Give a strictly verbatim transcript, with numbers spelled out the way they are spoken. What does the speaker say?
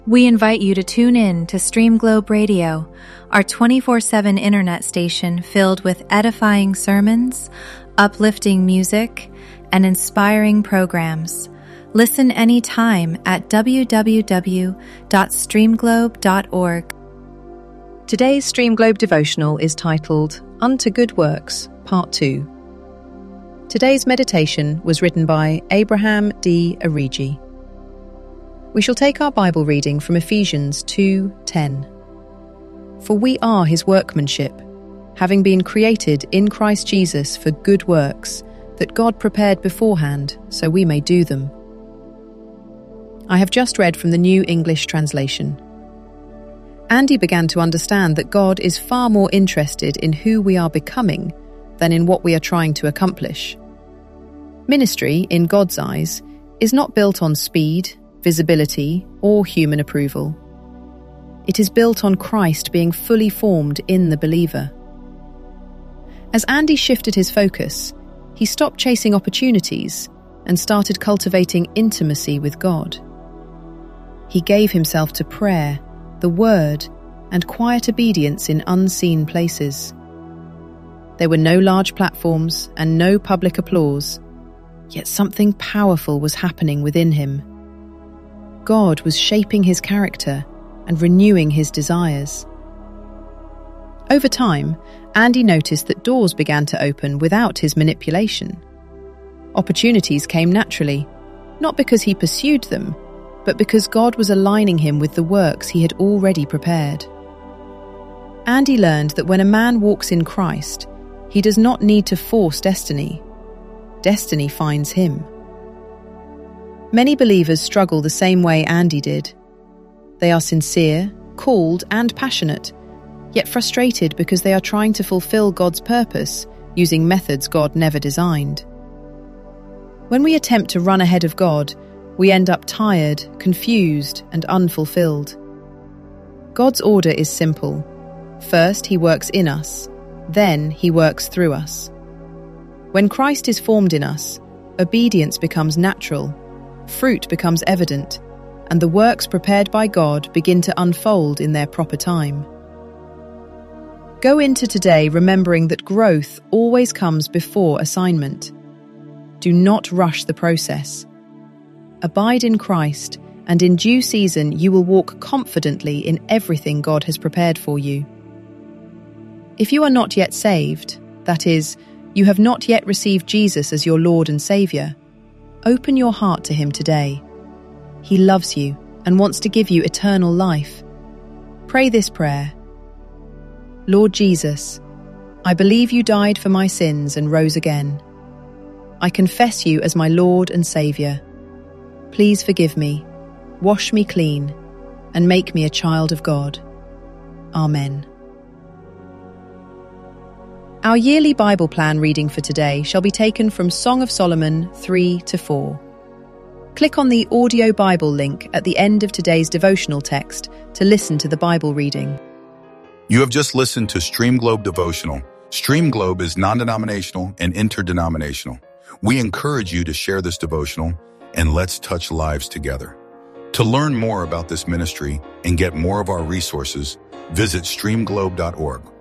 We invite you to tune in to Stream Globe Radio, our twenty-four seven internet station filled with edifying sermons, uplifting music, and inspiring programs. Listen anytime at w w w dot stream globe dot org. Today's Stream Globe devotional is titled Unto Good Works, Part two. Today's meditation was written by Abraham D. Origi. We shall take our Bible reading from Ephesians two ten. For we are his workmanship, having been created in Christ Jesus for good works, that God prepared beforehand so we may do them. I have just read from the New English Translation. Andy began to understand that God is far more interested in who we are becoming than in what we are trying to accomplish. Ministry, in God's eyes, is not built on speed, visibility, or human approval. It is built on Christ being fully formed in the believer. As Andy shifted his focus, he stopped chasing opportunities and started cultivating intimacy with God. He gave himself to prayer, the Word, and quiet obedience in unseen places. There were no large platforms and no public applause, yet something powerful was happening within him. God was shaping his character and renewing his desires. Over time, Andy noticed that doors began to open without his manipulation. Opportunities came naturally, not because he pursued them, but because God was aligning him with the works he had already prepared. Andy learned that when a man walks in Christ, he does not need to force destiny. Destiny finds him. Many believers struggle the same way Andy did. They are sincere, called, and passionate, yet frustrated because they are trying to fulfill God's purpose using methods God never designed. When we attempt to run ahead of God, we end up tired, confused, and unfulfilled. God's order is simple. First, he works in us. Then, he works through us. When Christ is formed in us, obedience becomes natural, fruit becomes evident, and the works prepared by God begin to unfold in their proper time. Go into today remembering that growth always comes before assignment. Do not rush the process. Abide in Christ, and in due season you will walk confidently in everything God has prepared for you. If you are not yet saved, that is, you have not yet received Jesus as your Lord and Saviour, open your heart to him today. He loves you and wants to give you eternal life. Pray this prayer. Lord Jesus, I believe you died for my sins and rose again. I confess you as my Lord and Saviour. Please forgive me, wash me clean, and make me a child of God. Amen. Our yearly Bible plan reading for today shall be taken from Song of Solomon three to four. Click on the audio Bible link at the end of today's devotional text to listen to the Bible reading. You have just listened to Stream Globe Devotional. Stream Globe is non-denominational and interdenominational. We encourage you to share this devotional and let's touch lives together. To learn more about this ministry and get more of our resources, visit stream globe dot org.